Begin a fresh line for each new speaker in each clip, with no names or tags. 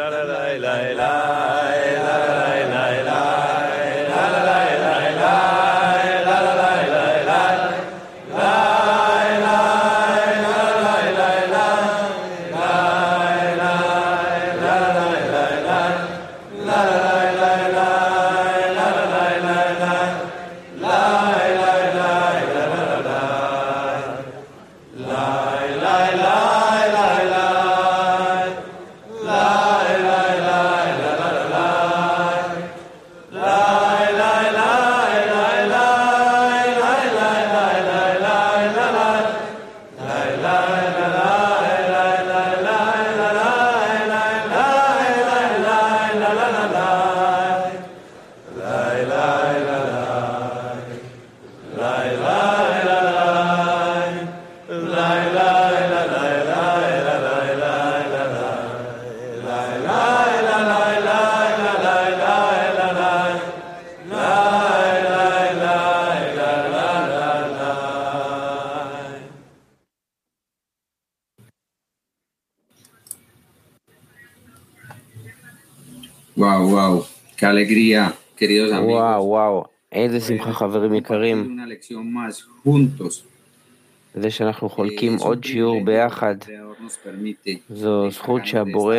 וואו, וואו, qué alegría, queridos amigos.
וואו, וואו, איזה שמחה חברים יקרים.
Una lección más juntos.
זה שאנחנו חולקים עוד שיעור ביחד. זו זכות שהבורא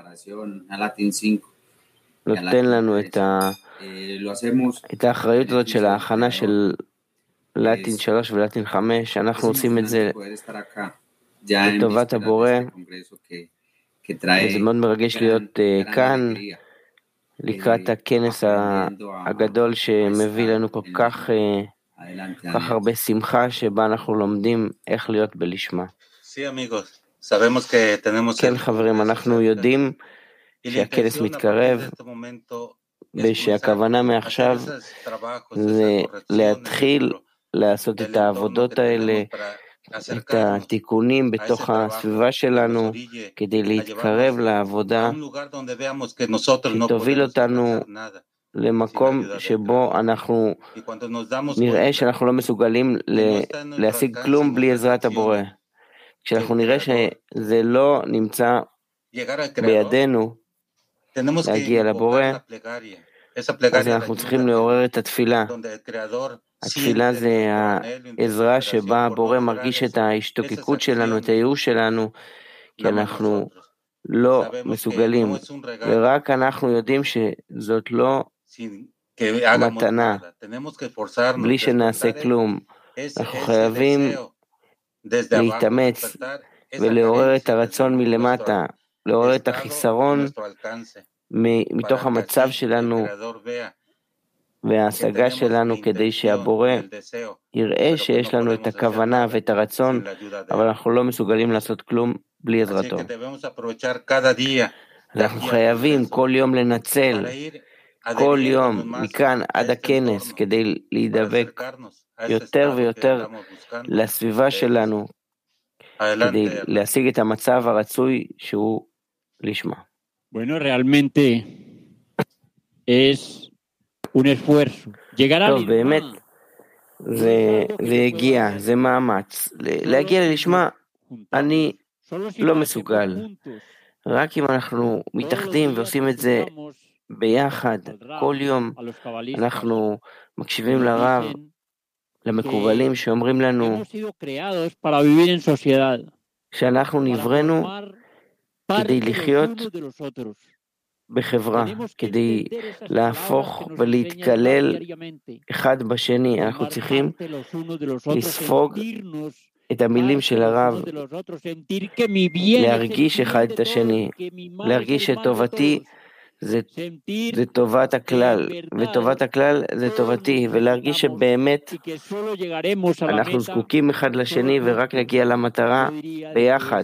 נותן לנו את האחריות הזאת של ההכנה של לטין 3 ולטין 5. אנחנו עושים את זה לטובת הבורא. וזה מאוד מרגש להיות כאן לקראת הכנס הגדול שמביא לנו כל כך הרבה שמחה, שבה אנחנו לומדים איך להיות בלשמה. כן חברים, אנחנו יודעים שהכנס מתקרב, ושהכוונה מעכשיו זה להתחיל לעשות את העבודות האלה, את התיקונים בתוך הסביבה שלנו, כדי להתקרב לעבודה שתוביל אותנו למקום שבו אנחנו נראה שאנחנו לא מסוגלים להשיג כלום בלי עזרת הבורא. כשאנחנו נראה שזה לא נמצא בידינו להגיע לבורא, אז אנחנו צריכים לעורר את התפילה. התפילה זה העזרה שבה הבורא מרגיש את ההשתוקקות שלנו, את הייאוש שלנו, כי אנחנו לא מסוגלים, ורק אנחנו יודעים שזאת לא מתנה, בלי שנעשה כלום. אנחנו חייבים להתאמץ ולעורר את הרצון מלמטה, לעורר את החיסרון מתוך המצב שלנו וההשגה שלנו, כדי שהבורא יראה שיש לנו את הכוונה ואת הרצון, אבל אנחנו לא מסוגלים לעשות כלום בלי עזרתו. אנחנו חייבים כל יום לנצל, כל יום מכאן עד הכנס, כדי להידבק יותר ויותר לסביבה שלנו, כדי להשיג את המצב הרצוי שהוא לשמה.
Bueno, realmente es un esfuerzo. Llegar a
טוב, באמת, זה הגיע, זה מאמץ. להגיע ללשמה, אני לא מסוגל. רק אם אנחנו מתאחדים ועושים את זה ביחד, כל יום אנחנו מקשיבים לרב, למקובלים שאומרים לנו שאנחנו נבראנו כדי לחיות בחברה, כדי להפוך ולהתקלל אחד בשני. אנחנו צריכים לספוג את המילים של הרב, להרגיש אחד את השני, להרגיש שטובתי זה טובת הכלל, וטובת הכלל זה טובתי, ולהרגיש שבאמת אנחנו זקוקים אחד לשני ורק להגיע למטרה ביחד.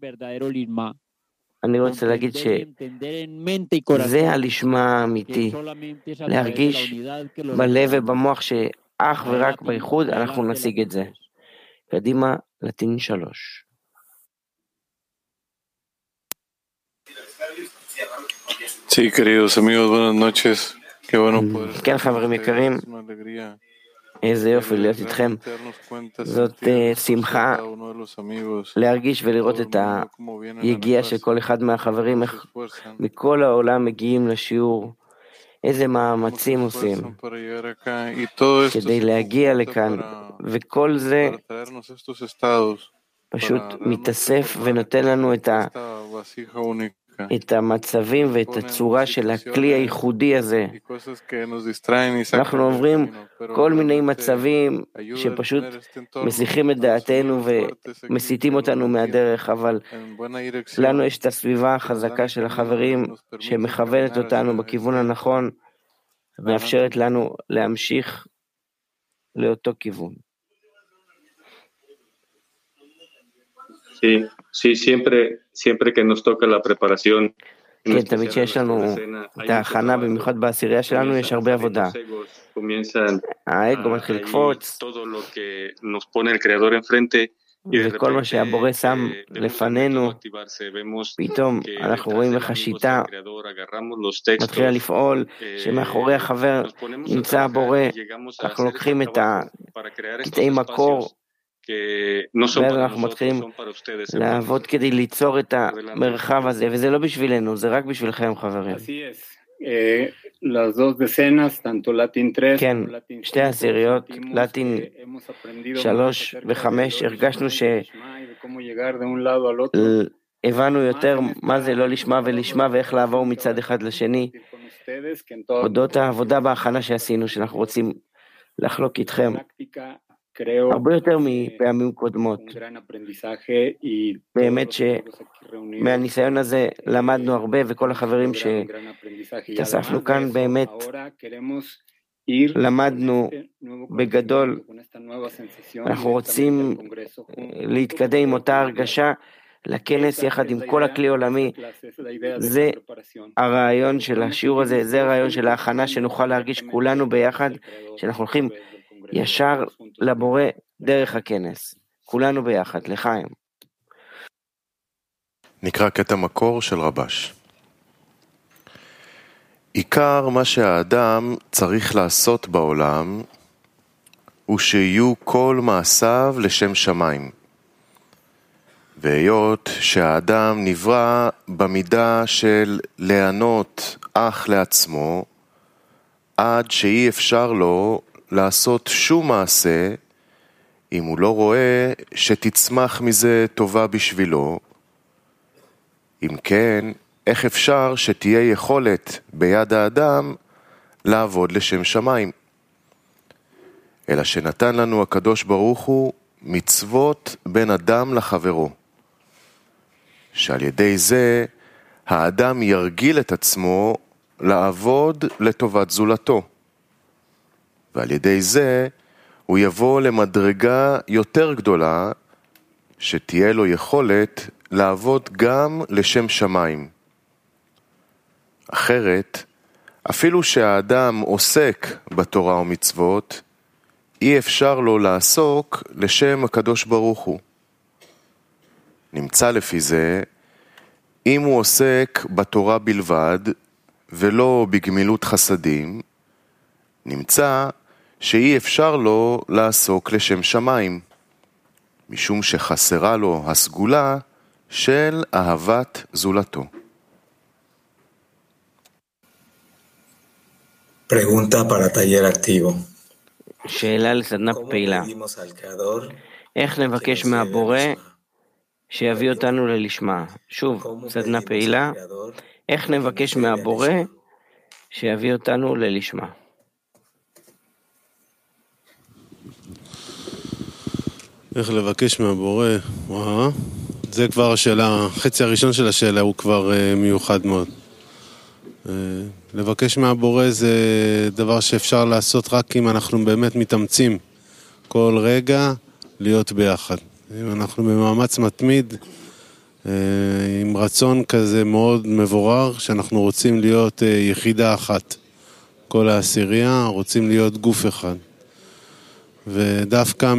אני רוצה להגיד שזה הלשמה האמיתי, להרגיש בלב ובמוח שאך ורק בייחוד אנחנו נשיג את זה. קדימה, לטין 3.
Sí, queridos amigos, buenas noches. Qué bueno poder.
כן חברים יקרים, איזה יופי להיות איתכם. זאת שמחה להרגיש ולראות את היגיעה של כל אחד מהחברים, איך מכל העולם מגיעים לשיעור, איזה מאמצים עושים כדי להגיע לכאן, וכל זה פשוט מתאסף ונותן לנו את המצבים ואת הצורה של הכלי הייחודי הזה. אנחנו עוברים כל מיני מצבים שפשוט מסיחים את דעתנו ומסיתים אותנו מהדרך, אבל לנו יש את הסביבה החזקה של החברים שמכוונת אותנו בכיוון הנכון, מאפשרת לנו להמשיך לאותו כיוון.
Sí, siempre que nos toca la preparación.
כן, תמיד שיש לנו את ההכנה, במיוחד בעשירייה שלנו, יש הרבה עבודה. האגו מתחיל לקפוץ, וכל מה שהבורא שם לפנינו, פתאום אנחנו רואים איך השיטה מתחילה לפעול, שמאחורי החבר נמצא הבורא, אנחנו לוקחים את הקטעי מקור, ואז אנחנו מתחילים לעבוד כדי ליצור את המרחב הזה, וזה לא בשבילנו, זה רק בשבילכם, חברים. כן, שתי עשיריות, לטין 3 ו5, הרגשנו שהבנו יותר מה זה לא לשמה ולשמה, ואיך לעבור מצד אחד לשני, הודות העבודה בהכנה שעשינו, שאנחנו רוצים לחלוק איתכם. הרבה יותר מפעמים קודמות. באמת שמהניסיון הזה למדנו הרבה, וכל החברים שהתאספנו כאן באמת למדנו בגדול. אנחנו רוצים להתקדם עם אותה הרגשה לכנס יחד עם כל הכלי עולמי. זה הרעיון של השיעור הזה, זה הרעיון של ההכנה, שנוכל להרגיש כולנו ביחד, שאנחנו הולכים ישר לבורא דרך הכנס, כולנו ביחד, לחיים.
נקרא קטע מקור של רבש. עיקר מה שהאדם צריך לעשות בעולם הוא שיהיו כל מעשיו לשם שמיים. והיות שהאדם נברא במידה של לענות אך לעצמו, עד שאי אפשר לו לעשות שום מעשה אם הוא לא רואה שתצמח מזה טובה בשבילו. אם כן, איך אפשר שתהיה יכולת ביד האדם לעבוד לשם שמיים? אלא שנתן לנו הקדוש ברוך הוא מצוות בין אדם לחברו, שעל ידי זה האדם ירגיל את עצמו לעבוד לטובת זולתו, ועל ידי זה הוא יבוא למדרגה יותר גדולה, שתהיה לו יכולת לעבוד גם לשם שמיים. אחרת, אפילו שהאדם עוסק בתורה ומצוות, אי אפשר לו לעסוק לשם הקדוש ברוך הוא. נמצא לפי זה, אם הוא עוסק בתורה בלבד, ולא בגמילות חסדים, נמצא שאי אפשר לו לעסוק לשם שמיים, משום שחסרה לו הסגולה של אהבת זולתו.
Pregunta para taller activo.
שאלה לסדנה פעילה. איך נבקש מהבורא שיביא אותנו ללשמה? שוב, סדנה פעילה. איך נבקש מהבורא שיביא אותנו ללשמה?
איך לבקש מהבורא? זה כבר השאלה, החצי הראשון של השאלה הוא כבר מיוחד מאוד. לבקש מהבורא זה דבר שאפשר לעשות רק אם אנחנו באמת מתאמצים כל רגע להיות ביחד. אם אנחנו במאמץ מתמיד, עם רצון כזה מאוד מבורר, שאנחנו רוצים להיות יחידה אחת. כל העשירייה רוצים להיות גוף אחד. ודווקא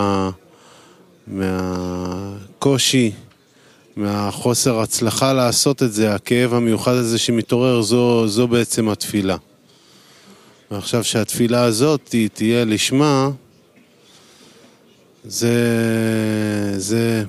מהקושי, מהחוסר הצלחה לעשות את זה, הכאב המיוחד הזה שמתעורר, זו בעצם התפילה. ועכשיו שהתפילה הזאת תהיה לשמה, זה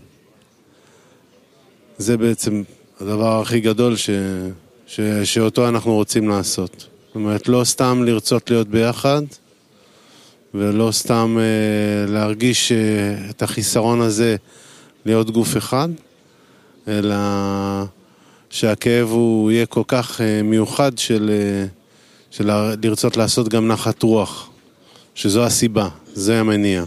בעצם הדבר הכי גדול שאותו אנחנו רוצים לעשות. זאת אומרת, לא סתם לרצות להיות ביחד, ולא סתם להרגיש את החיסרון הזה להיות גוף אחד, אלא שהכאב הוא יהיה כל כך מיוחד של לרצות לעשות גם נחת רוח, שזו הסיבה, זה המניע.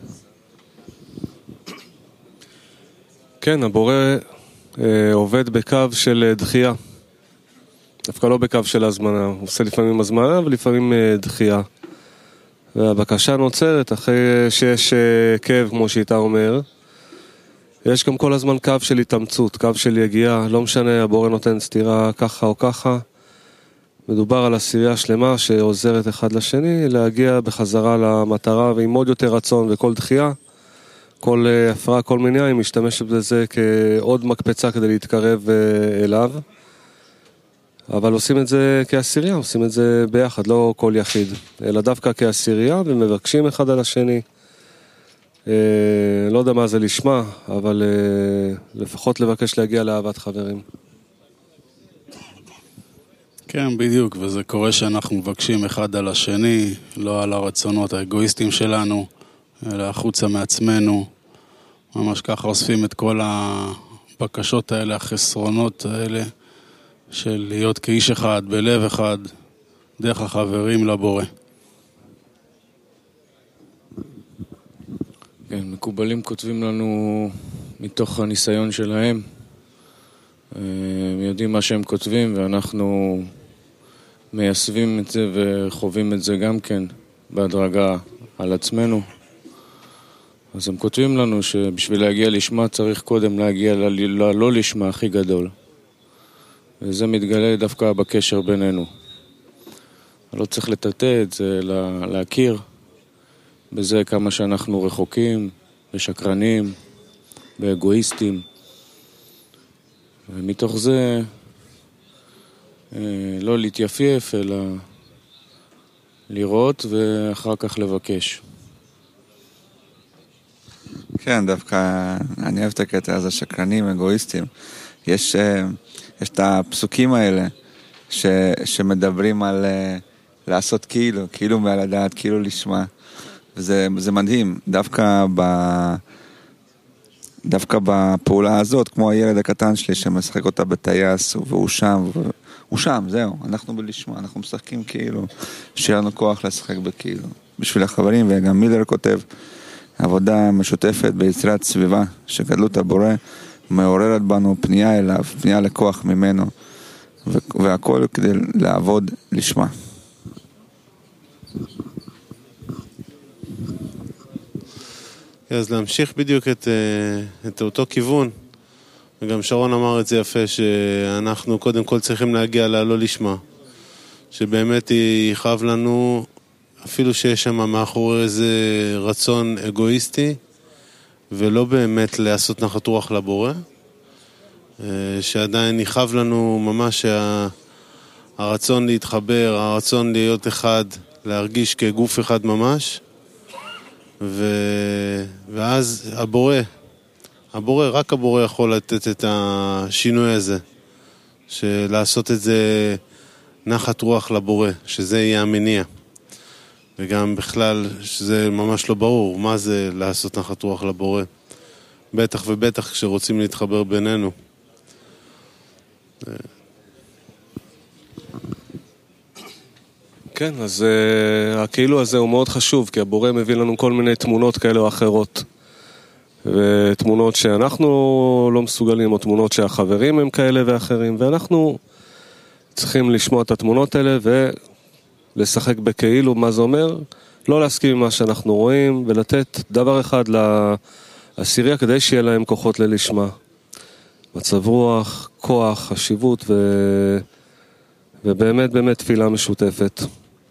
כן, הבורא עובד בקו של דחייה. דווקא לא בקו של הזמנה. הוא עושה לפעמים הזמנה ולפעמים דחייה. והבקשה נוצרת אחרי שיש כאב, כמו שאיתה אומר. יש גם כל הזמן קו של התאמצות, קו של יגיעה. לא משנה, הבורא נותן סתירה ככה או ככה. מדובר על עשירייה שלמה שעוזרת אחד לשני להגיע בחזרה למטרה, ועם עוד יותר רצון וכל דחייה. כל הפרעה, כל מניעה, היא משתמשת בזה כעוד מקפצה כדי להתקרב אליו. אבל עושים את זה כעשירייה, עושים את זה ביחד, לא כל יחיד, אלא דווקא כעשירייה, ומבקשים אחד על השני. לא יודע מה זה לשמה, אבל לפחות לבקש להגיע לאהבת חברים.
כן, בדיוק, וזה קורה שאנחנו מבקשים אחד על השני, לא על הרצונות האגואיסטיים שלנו, אלא החוצה מעצמנו. ממש ככה אוספים את כל הבקשות האלה, החסרונות האלה, של להיות כאיש אחד, בלב אחד, דרך החברים לבורא.
כן, מקובלים כותבים לנו מתוך הניסיון שלהם. הם יודעים מה שהם כותבים, ואנחנו מיישבים את זה וחווים את זה גם כן בהדרגה על עצמנו. אז הם כותבים לנו שבשביל להגיע לשמה צריך קודם להגיע ללא לשמה הכי גדול. וזה מתגלה דווקא בקשר בינינו. לא צריך לטאטא את זה, להכיר בזה כמה שאנחנו רחוקים, ושקרנים, ואגואיסטים. ומתוך זה לא להתייפייף, אלא לראות ואחר כך לבקש.
כן, דווקא אני אוהב את הקטע הזה, שקרנים, אגואיסטים. יש את הפסוקים האלה שמדברים על לעשות כאילו מעל הדעת, כאילו לשמה. וזה מדהים, דווקא בפעולה הזאת, כמו הילד הקטן שלי שמשחק אותה בטייס, והוא שם, זהו, אנחנו בלשמה, אנחנו משחקים כאילו, שיהיה לנו כוח לשחק בכאילו. בשביל החברים, וגם מילר כותב, עבודה משותפת ביצירת סביבה, שגדלות הבורא מעוררת בנו פנייה אליו, פנייה לכוח ממנו, והכל כדי לעבוד לשמה.
אז להמשיך בדיוק את אותו כיוון, וגם שרון אמר את זה יפה, שאנחנו קודם כל צריכים להגיע לא לשמה, שבאמת יכאב לנו, אפילו שיש שם מאחורי איזה רצון אגואיסטי, ולא באמת לעשות נחת רוח לבורא, שעדיין יכאב לנו ממש הרצון להתחבר, הרצון להיות אחד, להרגיש כגוף אחד ממש, ואז רק הבורא יכול לתת את השינוי הזה, לעשות את זה נחת רוח לבורא, שזה יהיה המניע. וגם בכלל שזה ממש לא ברור מה זה לעשות נחת רוח לבורא. בטח ובטח כשרוצים להתחבר בינינו.
כן, אז הכאילו הזה הוא מאוד חשוב, כי הבורא מביא לנו כל מיני תמונות כאלה או אחרות. ותמונות שאנחנו לא מסוגלים, או תמונות שהחברים הם כאלה ואחרים, ואנחנו צריכים לשמוע את התמונות האלה ולשחק בכאילו, מה זה אומר? לא להסכים עם מה שאנחנו רואים, ולתת דבר אחד לעשירייה כדי שיהיה להם כוחות ללשמה. מצב רוח, כוח, חשיבות ובאמת באמת תפילה משותפת.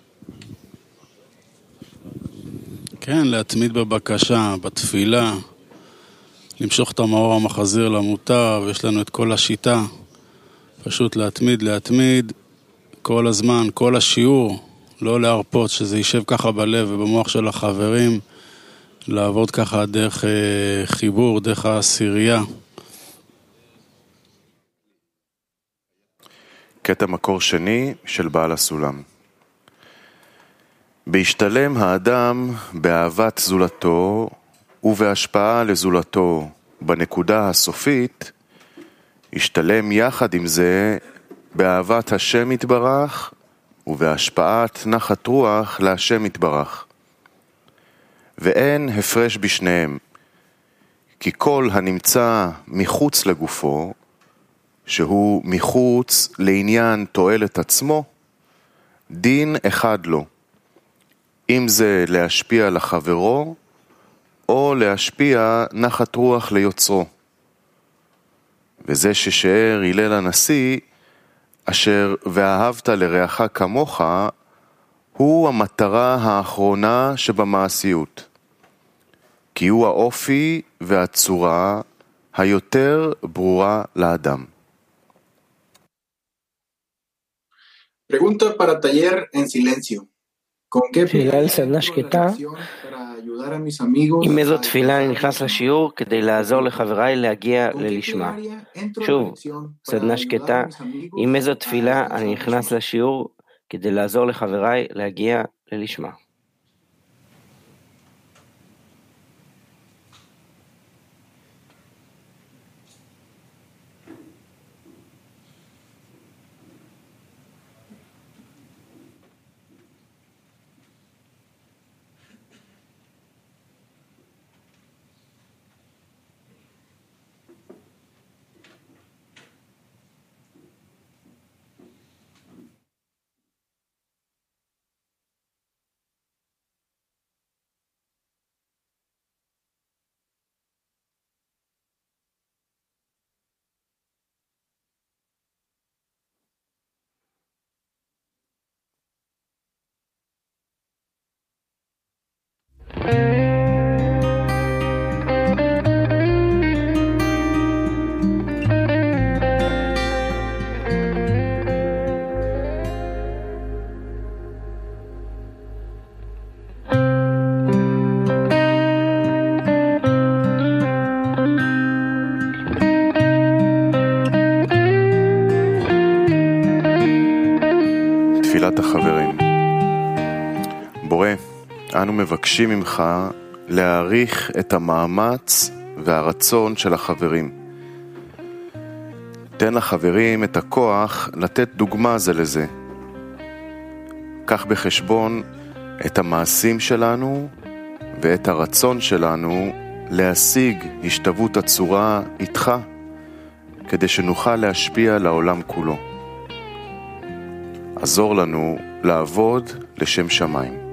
כן, להתמיד בבקשה, בתפילה, למשוך את המאור המחזיר למוטב, יש לנו את כל השיטה, פשוט להתמיד, כל הזמן, כל השיעור, לא להרפות, שזה יישב ככה בלב ובמוח של החברים, לעבוד ככה דרך חיבור, דרך העשירייה.
קטע מקור שני של בעל הסולם. בהשתלם האדם באהבת זולתו ובהשפעה לזולתו בנקודה הסופית, השתלם יחד עם זה באהבת השם יתברך ובהשפעת נחת רוח להשם יתברך. ואין הפרש בשניהם, כי כל הנמצא מחוץ לגופו, שהוא מחוץ לעניין תועלת עצמו, דין אחד לו, אם זה להשפיע לחברו, או להשפיע נחת רוח ליוצרו. וזה ששאר הלל הנשיא, אשר ואהבת לרעך כמוך, הוא המטרה האחרונה שבמעשיות. כי הוא האופי והצורה היותר ברורה לאדם.
Pregunta para taller en silencio.
תפילה על סדנה שקטה. עם איזו תפילה אני נכנס לשיעור כדי לעזור לחבריי להגיע ללשמה. שוב, סדנה שקטה. עם איזו תפילה אני נכנס לשיעור כדי לעזור לחבריי להגיע ללשמה.
תפילת החברים. בורא, אנו מבקשים ממך להעריך את המאמץ והרצון של החברים. תן לחברים את הכוח לתת דוגמה זה לזה. קח בחשבון את המעשים שלנו ואת הרצון שלנו להשיג השתוות הצורה איתך, כדי שנוכל להשפיע לעולם כולו. עזור לנו לעבוד לשם שמיים.